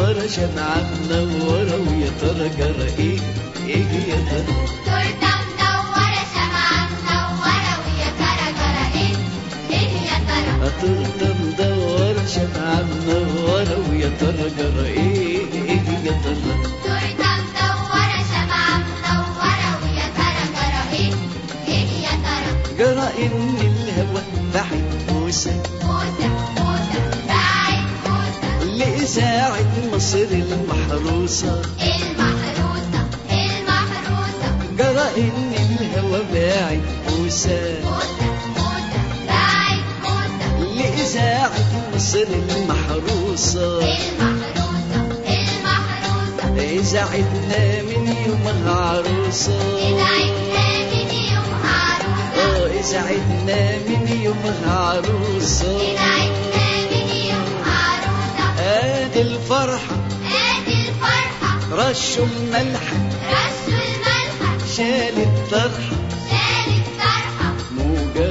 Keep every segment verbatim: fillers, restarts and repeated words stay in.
مدورة شمعة منورة ويا ترى جرى ايه ايه يا ترى تورتة مدورة شمعة منورة ويا ترى جرى ايه ايه يا ترى تورتة مدورة شمعة منورة ويا ترى جرى ايه ايه يا ترى تورتة مدورة شمعة منورة ويا ترى جرى ايه ايه يا ترى جرى ان الهوى بعد موسى موسى موسى بعد موسى لإذاعة مصر المحروسة المحروسة المحروسة جرى ان الهوى باعد موسى موسى موسى بعد موسى لإذاعة مصر المحروسة المحروسة المحروسة إذاعتنا من يومها عروسة إذاعتنا من يومها عروسة اه إذاعتنا من يومها عروسة إذاعتنا من يومها عروسة ادي الفرحة ادي الفرحة رشوا الملح رشوا الملح شال الطرحة شال الطرحة موجة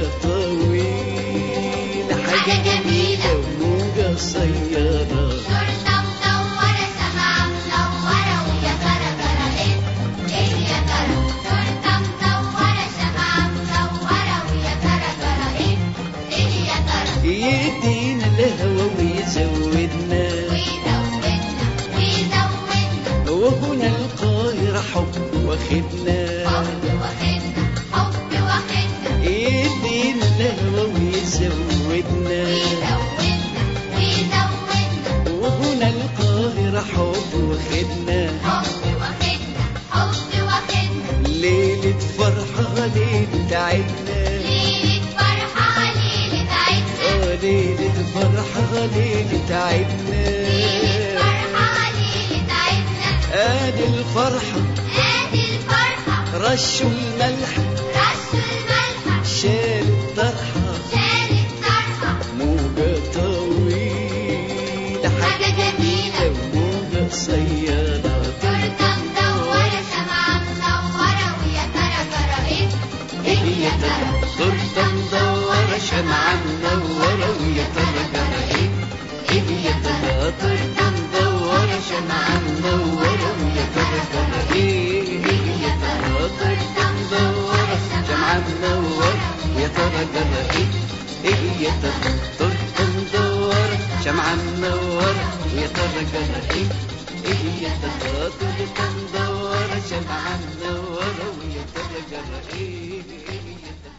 طويلة حاجة جميلة وموجة صيادة تورتة مدورة شمعة منورة ويا ترى جرى ايه ايه يا ترى تورتة مدورة شمعة منورة ويا ترى جرى ايه ايه يا ترى يدينا الهوى ويزودنا ويزودنا ويزودنا وهنا القاهرة حب واخدنا حب واخدنا حب واخدنا يدينا الهوى ويزودنا ويزودنا ويزودنا وهنا القاهرة حب واخدنا حب واخدنا حب واخدنا ليلة فرحة ليلة عيدنا ليلة فرحة ليلة عيدنا اه ليلة فرحة ليلة عيدنا ليلة فرحة ليلة عيدنا ادي الفرحة ادي الفرحة رشوا الملح رشوا الملح شال الطرحة شال الطرحة موجة طويلة حاجة جميلة وموجة صيادة تورتة مدورة شمعة منورة ويا ترى جرى ايه ايه يا ترى تورتة مدورة شمعة منورة ويا ترى جرى ايه ايه يا ترى تورتة مدورة شمعة منورة ويا ترى جرى ايه ايه يا ترى تورتة مدورة شمعة منورة ويا ترى جرى ايه ايه يا ترى تورتة مدورة شمعة منورة ويا ترى جرى ايه ايه يا ترى تورتة مدورة شمعة منورة ويا ترى جرى ايه ايه يا ترى